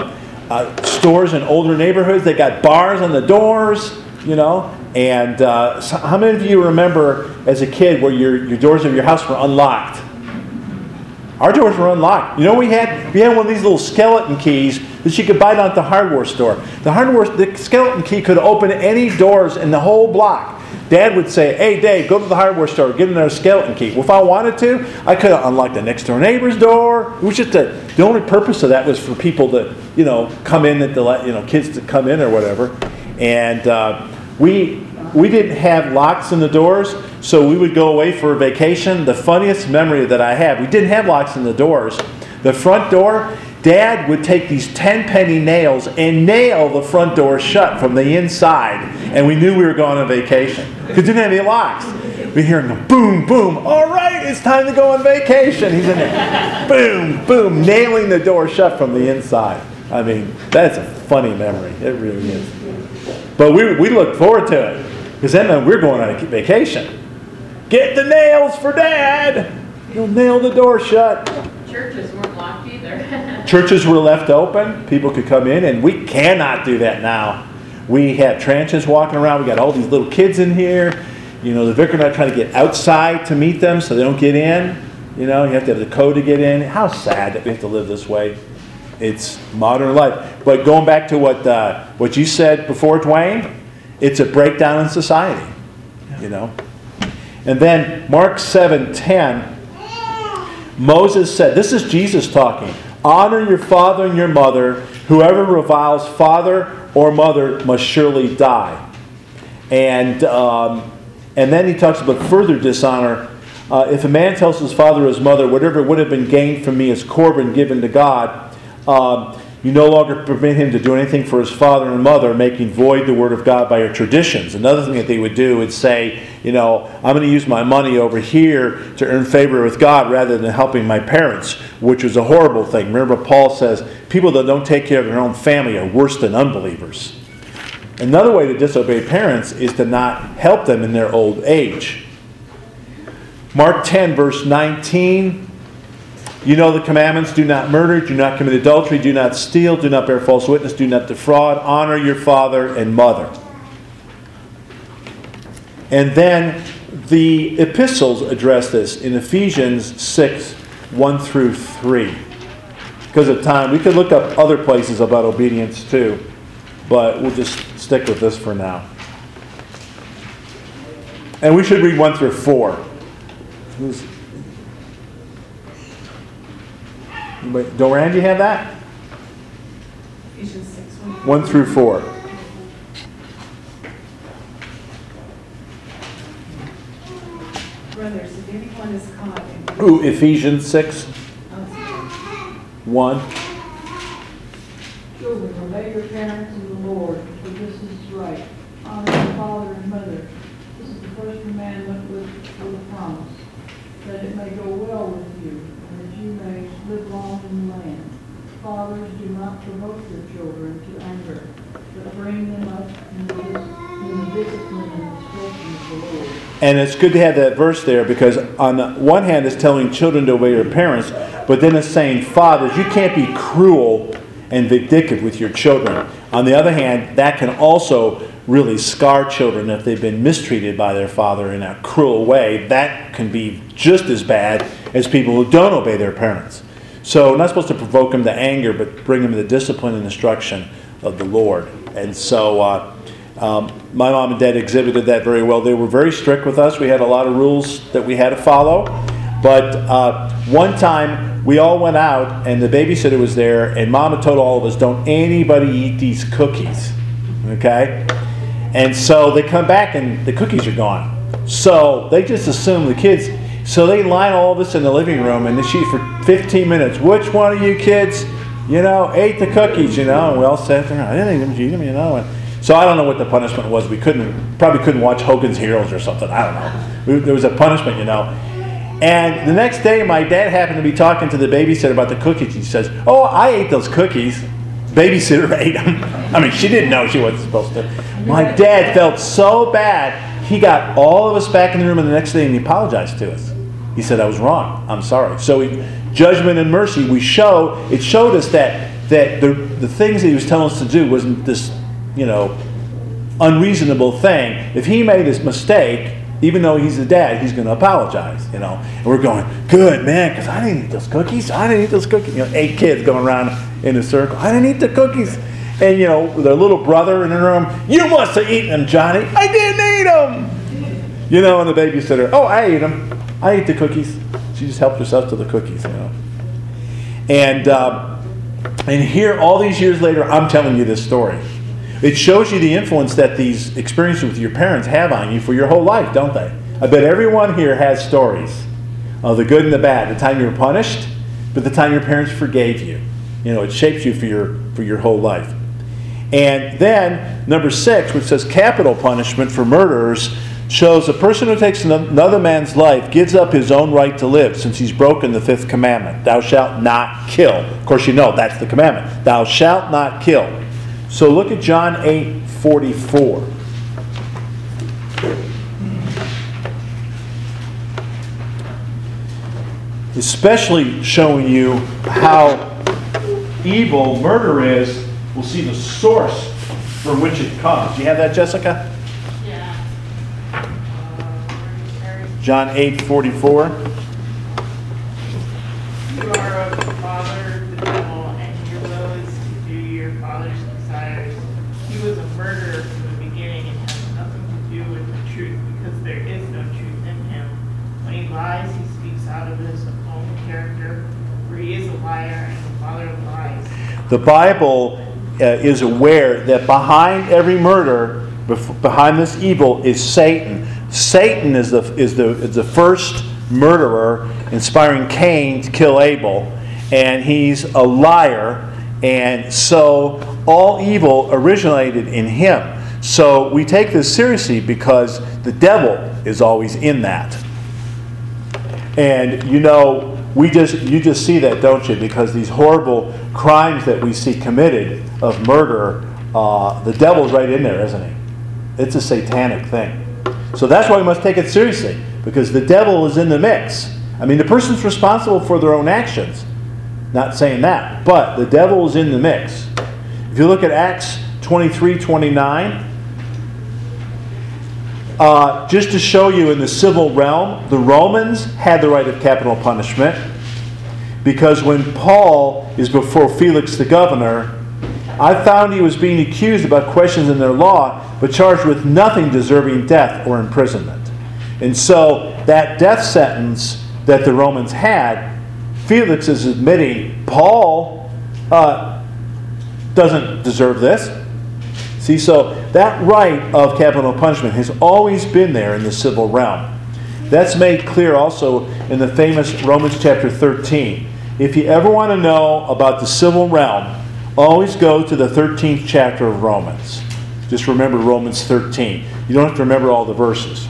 stores in older neighborhoods. They got bars on the doors. You know. And so how many of you remember as a kid where your doors of your house were unlocked? Our doors were unlocked. You know, we had one of these little skeleton keys that you could buy down at the hardware store. The skeleton key could open any doors in the whole block. Dad would say, "Hey, Dave, go to the hardware store, get another skeleton key." Well, if I wanted to, I could have unlocked the next door neighbor's door. It was just the only purpose of that was for people to, come in, kids to come in or whatever. And we didn't have locks in the doors, so we would go away for a vacation. The funniest memory that I have, we didn't have locks in the doors. The front door, Dad would take these 10-penny nails and nail the front door shut from the inside, and we knew we were going on vacation because we didn't have any locks. We'd hear him go, boom, boom, all right, it's time to go on vacation. He's in there, boom, boom, nailing the door shut from the inside. I mean, that's a funny memory. It really is. But we looked forward to it. Because then we're going on a vacation. Get the nails for Dad. He'll nail the door shut. Churches weren't locked either. Churches were left open. People could come in, and we cannot do that now. We have transients walking around. We got all these little kids in here. The vicar and I trying to get outside to meet them so they don't get in. You have to have the code to get in. How sad that we have to live this way. It's modern life. But going back to what you said before, Dwayne, it's a breakdown in society, you know. And then Mark 7:10, Moses said, this is Jesus talking, honor your father and your mother. Whoever reviles father or mother must surely die. And then he talks about further dishonor. If a man tells his father or his mother, whatever would have been gained from me is Corban given to God, you no longer permit him to do anything for his father and mother, making void the word of God by your traditions. Another thing that they would do is say, you know, I'm going to use my money over here to earn favor with God rather than helping my parents, which was a horrible thing. Remember, Paul says, people that don't take care of their own family are worse than unbelievers. Another way to disobey parents is to not help them in their old age. Mark 10, verse 19. You know the commandments: do not murder, do not commit adultery, do not steal, do not bear false witness, do not defraud, honor your father and mother. And then the epistles address this in Ephesians 6, 1 through 3. Because of time, we could look up other places about obedience too, but we'll just stick with this for now. And we should read 1 through 4. Doran, do you have that? Ephesians 6, 1 through 4. Brothers, if anyone is caught in Ooh, Ephesians 6, 1. Children, obey your parents in the Lord, for this is right. Honor your father and mother. This is the first commandment with a promise, that it may go well with you, and that you may live long in the land. Fathers, do not provoke your children to anger, but bring them up in the discipline and instruction of the Lord. And it's good to have that verse there, because on the one hand it's telling children to obey their parents, but then it's saying, fathers, you can't be cruel and vindictive with your children. On the other hand, that can also really scar children if they've been mistreated by their father in a cruel way. That can be just as bad as people who don't obey their parents. So we're not supposed to provoke them to anger, but bring them to the discipline and instruction of the Lord. And so my mom and dad exhibited that very well. They were very strict with us. We had a lot of rules that we had to follow. But one time we all went out and the babysitter was there, and Mama told all of us, don't anybody eat these cookies. Okay? And so they come back and the cookies are gone. So they just assume the kids. So they line all of us in the living room and she for 15 minutes, which one of you kids, ate the cookies, and we all sat there, I didn't even eat them, And so I don't know what the punishment was. We probably couldn't watch Hogan's Heroes or something. I don't know. There was a punishment, And the next day, my dad happened to be talking to the babysitter about the cookies. He says, oh, I ate those cookies. Babysitter ate them. I mean, she didn't know she wasn't supposed to. My dad felt so bad. He got all of us back in the room the next day and he apologized to us. He said, I was wrong. I'm sorry. So judgment and mercy, it showed us that the things that he was telling us to do wasn't this, unreasonable thing. If he made this mistake, even though he's the dad, he's going to apologize, And we're going, good, man, because I didn't eat those cookies. 8 kids going around in a circle. I didn't eat the cookies. And, their little brother in the room, you must have eaten them, Johnny. I didn't eat them. And the babysitter, oh, I ate them. I ate the cookies. She just helped herself to the cookies, And here, all these years later, I'm telling you this story. It shows you the influence that these experiences with your parents have on you for your whole life, don't they? I bet everyone here has stories of the good and the bad. The time you were punished, but the time your parents forgave you. It shapes you for your whole life. And then, number 6, which says capital punishment for murderers, shows a person who takes another man's life gives up his own right to live, since he's broken the 5th commandment. Thou shalt not kill. Of course, that's the commandment. Thou shalt not kill. So look at John 8:44. Especially showing you how evil murder is, we'll see the source from which it comes. Do you have that, Jessica? Yeah. John 8:44. You are of the father, the devil, and your will character, for he is a liar and the father of lies. The Bible is aware that behind every murder, behind this evil, is Satan. Satan is the first murderer, inspiring Cain to kill Abel, and he's a liar, and so all evil originated in him. So we take this seriously because the devil is always in that. And you just see that, don't you? Because these horrible crimes that we see committed of murder, the devil's right in there, isn't he? It's a satanic thing. So that's why we must take it seriously, because the devil is in the mix. I mean, the person's responsible for their own actions. Not saying that, but the devil is in the mix. If you look at Acts 23:29, just to show you in the civil realm, the Romans had the right of capital punishment, because when Paul is before Felix the governor, I found he was being accused about questions in their law, but charged with nothing deserving death or imprisonment. And so that death sentence that the Romans had, Felix is admitting, Paul doesn't deserve this. See, so that right of capital punishment has always been there in the civil realm. That's made clear also in the famous Romans chapter 13. If you ever want to know about the civil realm, always go to the 13th chapter of Romans. Just remember Romans 13. You don't have to remember all the verses.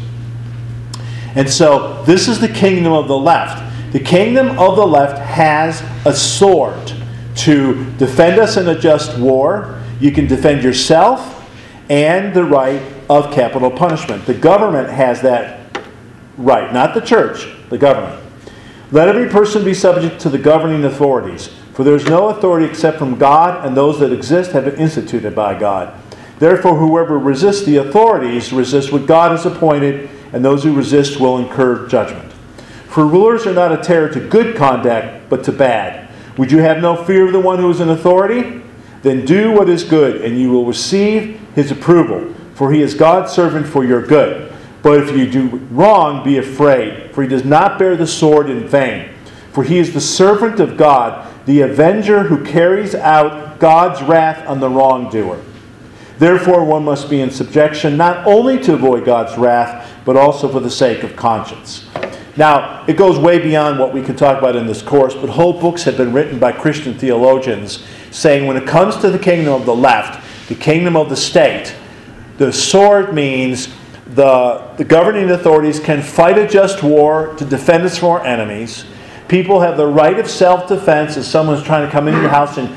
And so this is the kingdom of the left. The kingdom of the left has a sword to defend us in a just war. You can defend yourself and the right of capital punishment. The government has that right, not the church, the government. Let every person be subject to the governing authorities, for there is no authority except from God, and those that exist have been instituted by God. Therefore, whoever resists the authorities resists what God has appointed, and those who resist will incur judgment. For rulers are not a terror to good conduct, but to bad. Would you have no fear of the one who is in authority? Then do what is good, and you will receive his approval, for he is God's servant for your good. But if you do wrong, be afraid, for he does not bear the sword in vain. For he is the servant of God, the avenger who carries out God's wrath on the wrongdoer. Therefore, one must be in subjection, not only to avoid God's wrath, but also for the sake of conscience. Now, it goes way beyond what we could talk about in this course, but whole books have been written by Christian theologians saying when it comes to the kingdom of the left, the kingdom of the state, the sword means the governing authorities can fight a just war to defend us from our enemies. People have the right of self-defense. If someone's trying to come into your house and,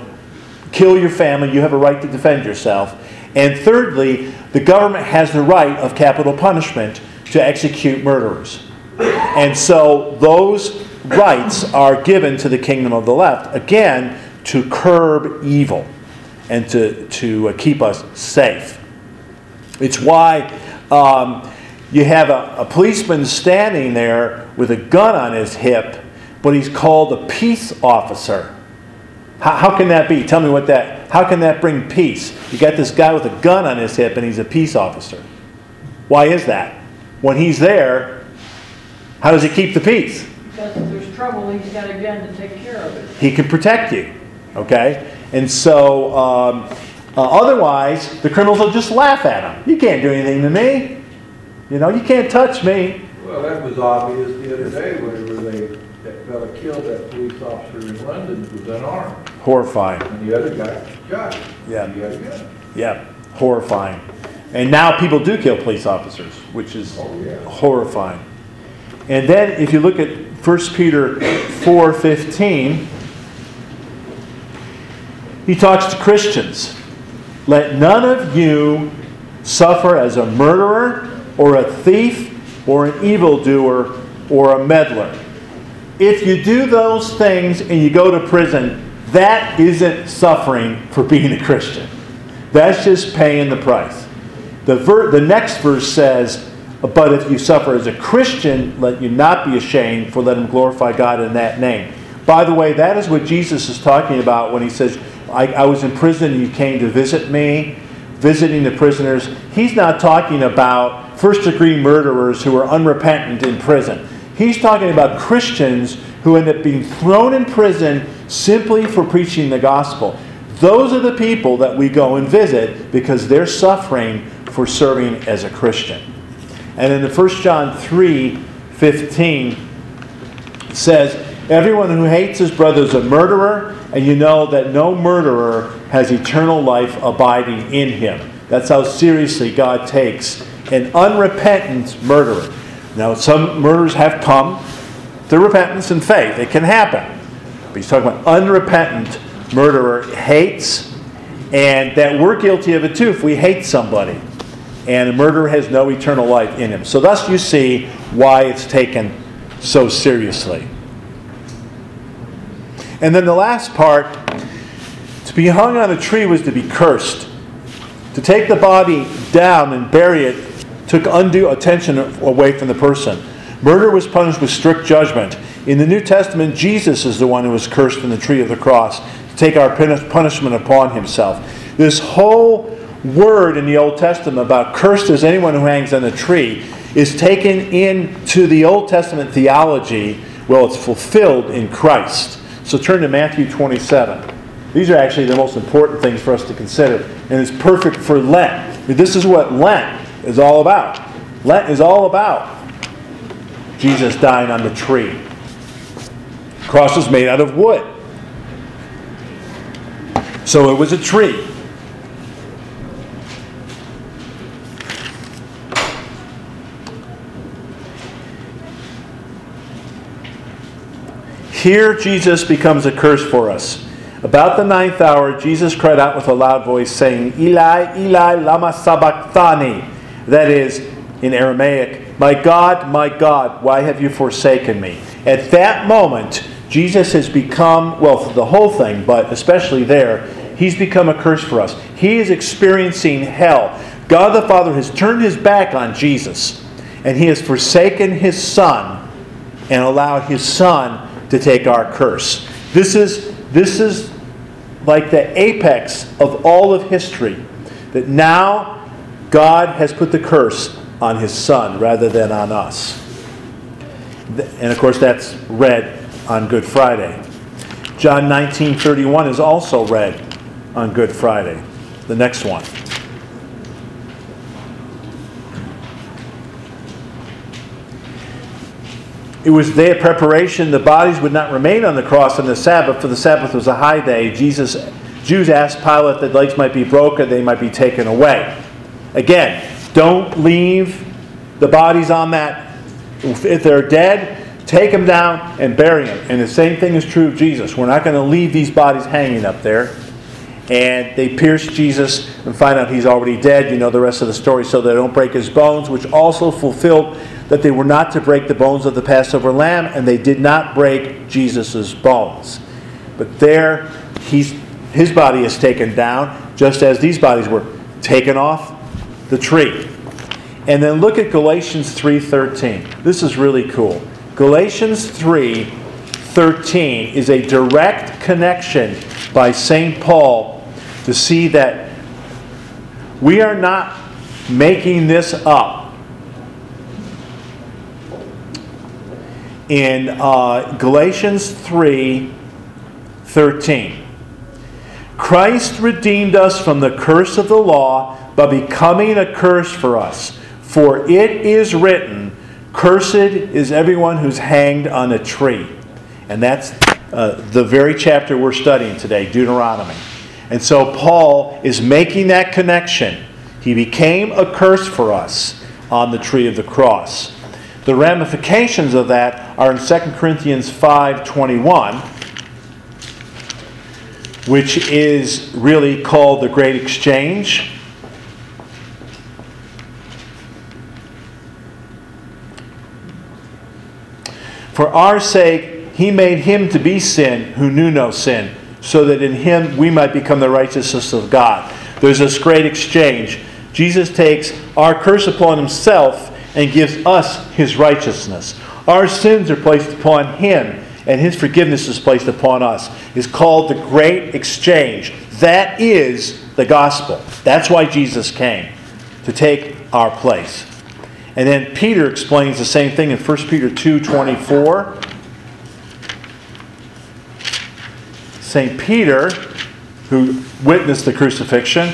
kill your family, you have a right to defend yourself. And thirdly, the government has the right of capital punishment to execute murderers. And so those rights are given to the kingdom of the left, again, to curb evil and to keep us safe. It's why you have a policeman standing there with a gun on his hip, but he's called a peace officer. How can that be? Tell me how can that bring peace? You got this guy with a gun on his hip and he's a peace officer. Why is that? When he's there, how does he keep the peace? Because if there's trouble, he's got a gun to take care of it. He can protect you. Okay? And so, otherwise, the criminals will just laugh at him. You can't do anything to me. You can't touch me. Well, that was obvious the other day whenever that fella killed that police officer in London who was unarmed. Horrifying. And the other guy shot him. Yeah. He had a gun. Yeah. Horrifying. And now people do kill police officers, which is horrifying. And then if you look at 1 Peter 4:15, he talks to Christians. Let none of you suffer as a murderer or a thief or an evildoer or a meddler. If you do those things and you go to prison, that isn't suffering for being a Christian. That's just paying the price. The next verse says, but if you suffer as a Christian, let you not be ashamed, for let him glorify God in that name. By the way, that is what Jesus is talking about when he says, I was in prison and you came to visit me, visiting the prisoners. He's not talking about first-degree murderers who are unrepentant in prison. He's talking about Christians who end up being thrown in prison simply for preaching the gospel. Those are the people that we go and visit because they're suffering for serving as a Christian. And in the 1 John 3:15 it says, everyone who hates his brother is a murderer, and you know that no murderer has eternal life abiding in him. That's how seriously God takes an unrepentant murderer. Now, some murderers have come to repentance and faith. It can happen. But he's talking about unrepentant murderer hates, and that we're guilty of it too if we hate somebody. And a murderer has no eternal life in him. So thus you see why it's taken so seriously. And then the last part, to be hung on a tree was to be cursed. To take the body down and bury it took undue attention away from the person. Murder was punished with strict judgment. In the New Testament, Jesus is the one who was cursed in the tree of the cross to take our punishment upon himself. This whole word in the Old Testament about cursed is anyone who hangs on a tree is taken into the Old Testament theology. Well, it's fulfilled in Christ. So turn to Matthew 27. These are actually the most important things for us to consider. And it's perfect for Lent. This is what Lent is all about. Lent is all about Jesus dying on the tree. The cross was made out of wood. So it was a tree. Here Jesus becomes a curse for us. About the 9th hour, Jesus cried out with a loud voice, saying, Eli, Eli, lama sabachthani. That is, in Aramaic, my God, why have you forsaken me? At that moment, Jesus has become, well, for the whole thing, but especially there, he's become a curse for us. He is experiencing hell. God the Father has turned his back on Jesus, and he has forsaken his Son and allowed his Son to take our curse. This is like the apex of all of history, that now God has put the curse on his Son rather than on us. And of course that's read on Good Friday. John 19:31 is also read on Good Friday. The next one. It was day of preparation. The bodies would not remain on the cross on the Sabbath, for the Sabbath was a high day. Jews asked Pilate that legs might be broken, they might be taken away. Again, don't leave the bodies on that. If they're dead, take them down and bury them. And the same thing is true of Jesus. We're not going to leave these bodies hanging up there. And they pierce Jesus and find out he's already dead. You know the rest of the story. So they don't break his bones, which also fulfilled that they were not to break the bones of the Passover lamb, and they did not break Jesus' bones. But there, his body is taken down, just as these bodies were taken off the tree. And then look at Galatians 3:13. This is really cool. Galatians 3:13 is a direct connection by St. Paul to see that we are not making this up. In Galatians 3:13, Christ redeemed us from the curse of the law by becoming a curse for us. For it is written, cursed is everyone who's hanged on a tree. And that's the very chapter we're studying today, Deuteronomy. And so Paul is making that connection. He became a curse for us on the tree of the cross. The ramifications of that are in 2 Corinthians 5:21, which is really called the Great Exchange. For our sake, he made him to be sin who knew no sin, so that in him we might become the righteousness of God. There's this great exchange. Jesus takes our curse upon himself and gives us his righteousness. Our sins are placed upon him, and his forgiveness is placed upon us. It's called the Great Exchange. That is the gospel. That's why Jesus came, to take our place. And then Peter explains the same thing in 1 Peter 2:24. St. Peter, who witnessed the crucifixion,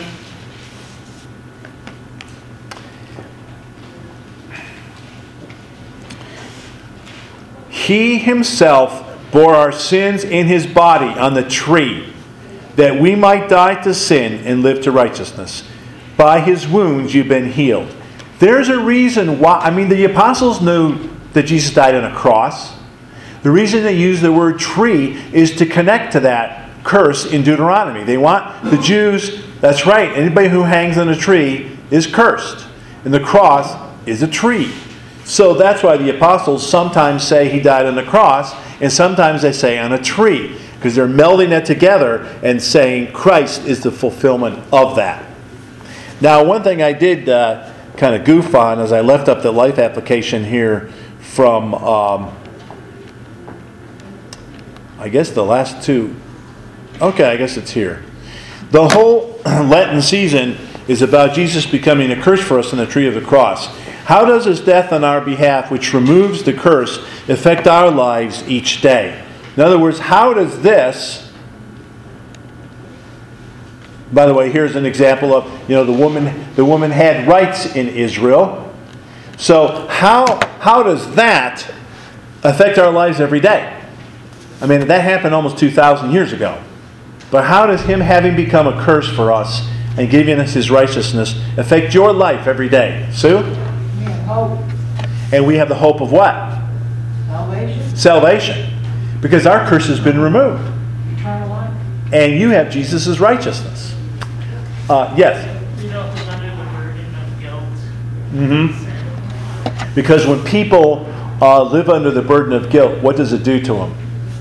He himself bore our sins in his body on the tree, that we might die to sin and live to righteousness. By his wounds you've been healed. There's a reason why. I mean, the apostles knew that Jesus died on a cross. The reason they use the word tree is to connect to that curse in Deuteronomy. They want the Jews, that's right, anybody who hangs on a tree is cursed. And the cross is a tree. So that's why the apostles sometimes say he died on the cross, and sometimes they say on a tree, because they're melding that together and saying Christ is the fulfillment of that. Now, one thing I did kind of goof on as I left up the life application here from, I guess the last two. Okay, I guess it's here. The whole Lenten season is about Jesus becoming a curse for us on the tree of the cross. How does his death on our behalf, which removes the curse, affect our lives each day? In other words, how does this... By the way, here's an example of, the woman had rights in Israel. So how does that affect our lives every day? I mean, that happened almost 2,000 years ago. But how does him having become a curse for us and giving us his righteousness affect your life every day? Sue? We have hope, And we have the hope of what? salvation, Salvation. Because our curse has been removed. eternal life. And you have Jesus' righteousness. Yes? We don't live under the burden of guilt. Mm-hmm. Because when people live under the burden of guilt, what does it do to them?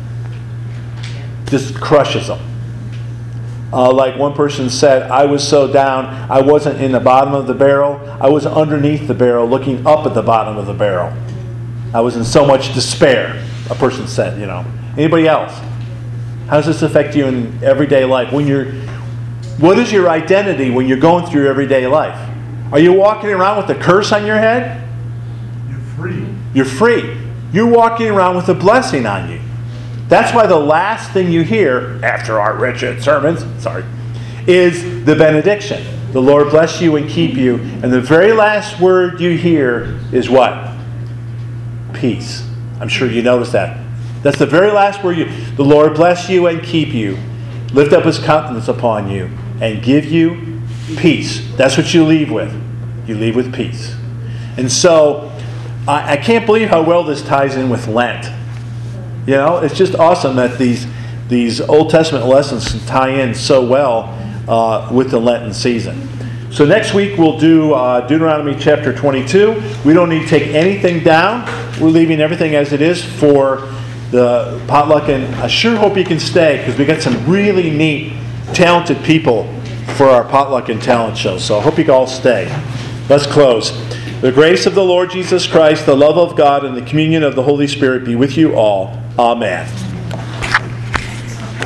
Just crushes them. Like one person said, I was so down, I wasn't in the bottom of the barrel. I was underneath the barrel, looking up at the bottom of the barrel. I was in so much despair, a person said, Anybody else? How does this affect you in everyday life? What is your identity when you're going through your everyday life? Are you walking around with a curse on your head? You're free. You're free. You're walking around with a blessing on you. That's why the last thing you hear after our wretched sermons, is the benediction. The Lord bless you and keep you. And the very last word you hear is what? Peace. I'm sure you noticed that. That's the very last word the Lord bless you and keep you. Lift up his countenance upon you and give you peace. That's what you leave with. You leave with peace. And so, I can't believe how well this ties in with Lent. It's just awesome that these Old Testament lessons tie in so well with the Lenten season. So next week we'll do Deuteronomy chapter 22. We don't need to take anything down. We're leaving everything as it is for the potluck, and I sure hope you can stay because we got some really neat, talented people for our potluck and talent show. So I hope you can all stay. Let's close. The grace of the Lord Jesus Christ, the love of God, and the communion of the Holy Spirit be with you all. Amen.